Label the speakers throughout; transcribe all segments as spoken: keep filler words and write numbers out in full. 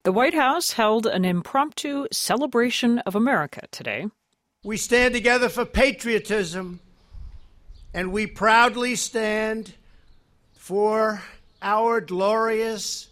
Speaker 1: The White House held an impromptu celebration of America today.
Speaker 2: We stand together for patriotism, and we proudly stand for our glorious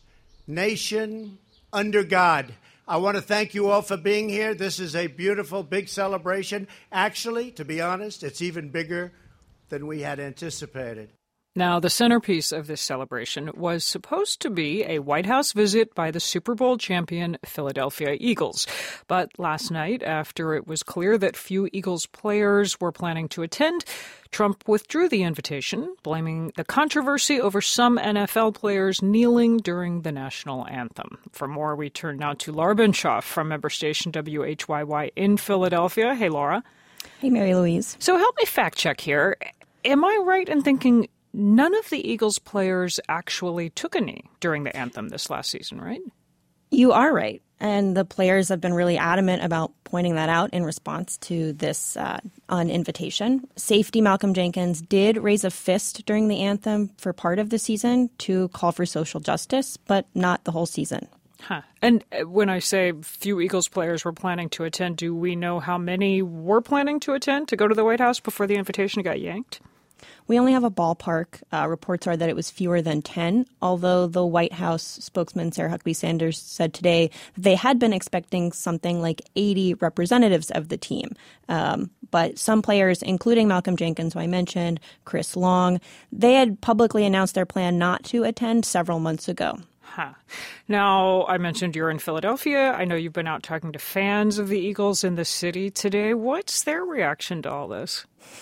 Speaker 2: nation under God. I want to thank you all for being here. This is a beautiful, big celebration. Actually, to be honest, it's even bigger than we had anticipated.
Speaker 1: Now, the centerpiece of this celebration was supposed to be a White House visit by the Super Bowl champion Philadelphia Eagles. But last night, after it was clear that few Eagles players were planning to attend, Trump withdrew the invitation, blaming the controversy over some N F L players kneeling during the national anthem. For more, we turn now to Laura Binshoff from member station W H Y Y in Philadelphia. Hey, Laura.
Speaker 3: Hey, Mary Louise.
Speaker 1: So help me fact check here. Am I right in thinking none of the Eagles players actually took a knee during the anthem this last season, right?
Speaker 3: You are right. And the players have been really adamant about pointing that out in response to this uh, un-invitation. Safety Malcolm Jenkins did raise a fist during the anthem for part of the season to call for social justice, but not the whole season.
Speaker 1: Huh. And when I say few Eagles players were planning to attend, do we know how many were planning to attend to go to the White House before the invitation got yanked?
Speaker 3: We only have a ballpark. Uh, reports are that it was fewer than ten, although the White House spokesman Sarah Huckabee Sanders said today they had been expecting something like eighty representatives of the team. Um, but some players, including Malcolm Jenkins, who I mentioned, Chris Long, they had publicly announced their plan not to attend several months ago.
Speaker 1: Huh. Now, I mentioned you're in Philadelphia. I know you've been out talking to fans of the Eagles in the city today. What's their reaction to all this?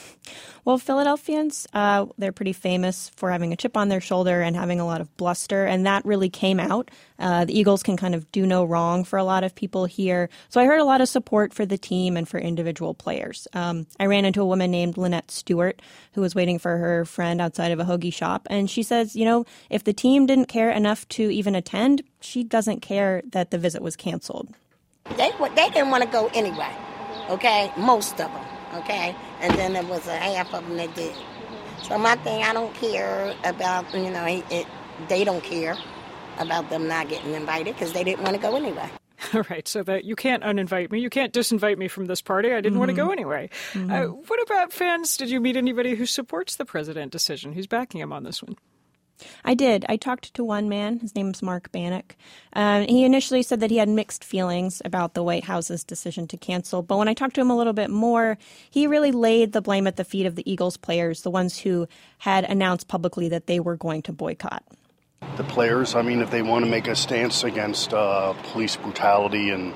Speaker 3: Well, Philadelphians, uh, they're pretty famous for having a chip on their shoulder and having a lot of bluster, and that really came out. Uh, the Eagles can kind of do no wrong for a lot of people here. So I heard a lot of support for the team and for individual players. Um, I ran into a woman named Lynette Stewart, who was waiting for her friend outside of a hoagie shop, and she says, you know, if the team didn't care enough to even attend, she doesn't care that the visit was canceled.
Speaker 4: They, they didn't want to go anyway, okay? Most of them. Okay, and then there was a half of them that did. So my thing, I don't care about, you know, it, it, they don't care about them not getting invited because they didn't want to go anyway.
Speaker 1: All right, so that you can't uninvite me. You can't disinvite me from this party. I didn't mm-hmm. want to go anyway. Mm-hmm. Uh, what about fans? Did you meet anybody who supports the president decision? Who's backing him on this one?
Speaker 3: I did. I talked to one man. His name is Mark Bannock. Um, he initially said that he had mixed feelings about the White House's decision to cancel. But when I talked to him a little bit more, he really laid the blame at the feet of the Eagles players, the ones who had announced publicly that they were going to boycott.
Speaker 5: The players, I mean, if they want to make a stance against uh, police brutality and,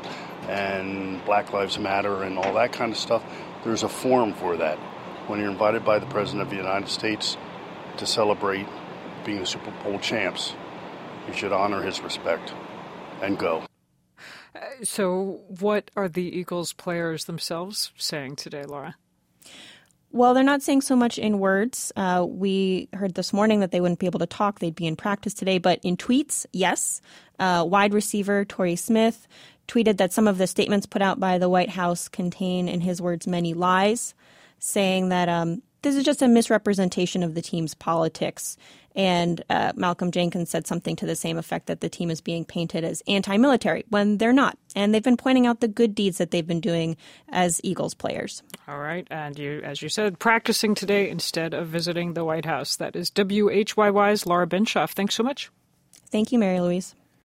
Speaker 5: and Black Lives Matter and all that kind of stuff, there's a forum for that. When you're invited by the President of the United States to celebrate being the Super Bowl champs, you should honor his respect and go.
Speaker 1: Uh, so what are the Eagles players themselves saying today, Laura?
Speaker 3: Well, they're not saying so much in words. Uh, we heard this morning that they wouldn't be able to talk. They'd be in practice today. But in tweets, yes. Uh, wide receiver Torrey Smith tweeted that some of the statements put out by the White House contain, in his words, many lies, saying that um, this is just a misrepresentation of the team's politics. And uh, Malcolm Jenkins said something to the same effect, that the team is being painted as anti-military when they're not. And they've been pointing out the good deeds that they've been doing as Eagles players.
Speaker 1: All right. And you, as you said, practicing today instead of visiting the White House. That is W H Y Y's Laura Binshoff. Thanks so much.
Speaker 3: Thank you, Mary Louise.